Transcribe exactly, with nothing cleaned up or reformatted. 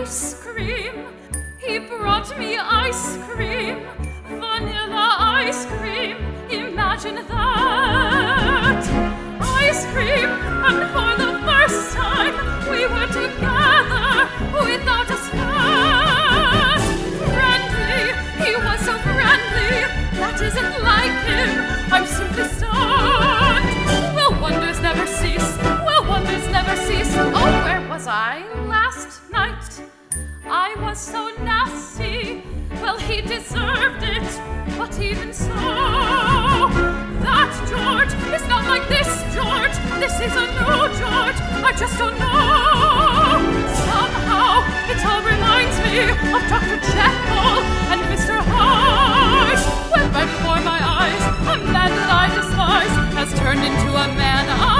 ice cream. He brought me ice cream, vanilla ice cream. Imagine that. Ice cream, and for the first time we were together without a spat. Friendly, he was so friendly. That isn't like him. I'm simply stunned. Will wonders never cease? Will wonders never cease? Oh, where was I last night? I was so nasty. Well, he deserved it. But even so, that George is not like this George. This is a new George. I just don't know. Somehow, it all reminds me of Doctor Jekyll and Mister Hyde. When right before my eyes, a man that I despise has turned into a man I